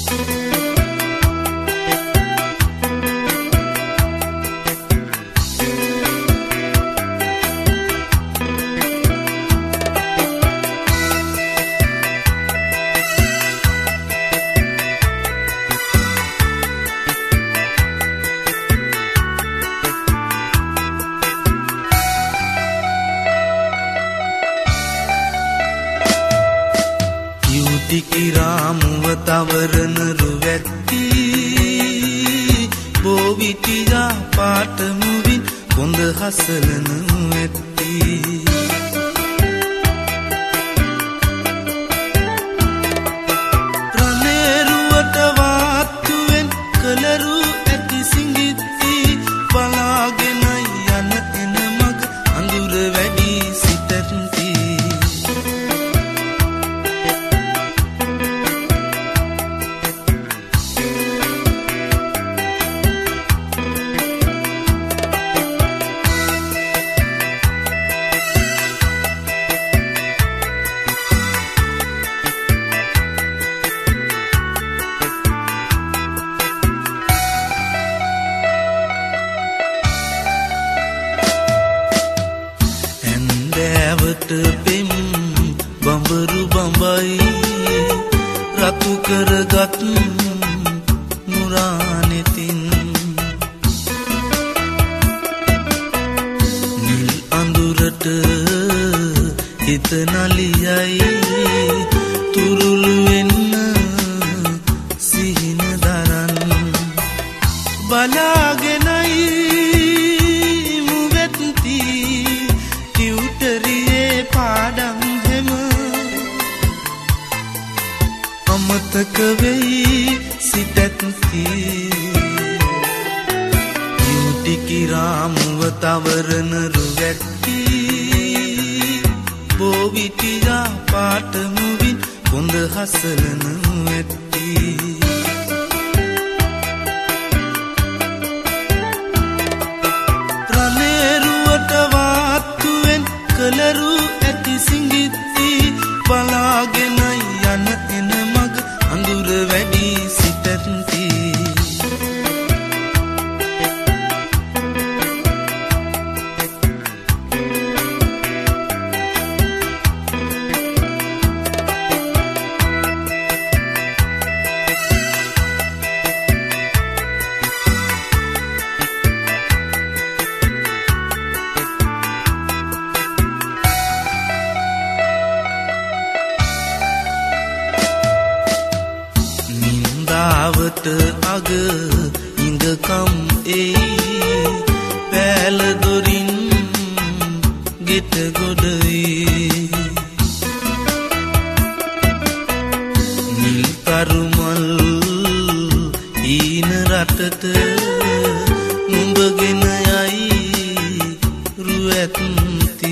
ටිකිරාමුව තවරන රුවැත්ති බෝවිටියා පාටමුවින් කොඳ හසලන ඇත්ති රනේරුවට වාත්තුවෙන් කලරු ඇති සිඟිත්ති බලාගෙනයි යන එන මග අඳුර වැඩි සිතැත්ති පෙම් බඹරු බඹයි රතු කරගත් මුරානෙතින් නිල් අඳුරට හිත නලියයි තුරුළු වෙන්න සිහින දරන් බලාගෙනයි මුවෙත්ති ටියුටරියේ පාඩම් හැම අමතක වෙයි සිතැත්ති ටිකිරාමුව තවරන රුවැත්ති බෝවිටියා පාටමුවින් කොඳ හසලන ඇත්ති රනේරුවට වාත්තුවෙන් කලරු ඇති සිඟිත්ති බලාගෙනයි යන එන මග අඳුර වැඩි සිතැත්ති අග ඉඟකම් එයි පෑල දොරින් ගෙට ගොඩයි නිල් කරුමල් ඊන රටට නුඹගෙන යයි රුවැත්ති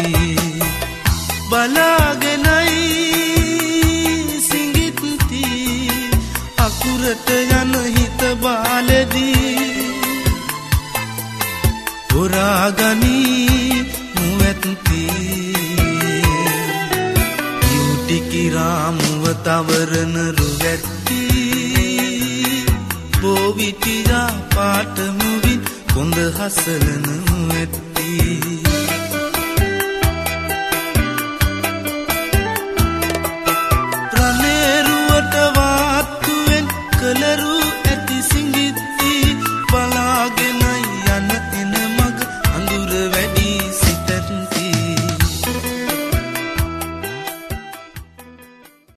බලාගෙනයි සිඟිත්ති අකුරට යන හිත බාලදී හොරාගනී මුවැත්ති ටිකිරාමුව තවරන රුවැත්ති බෝවිටියා පාටමුවින් කොඳ හසලන ඇත්ති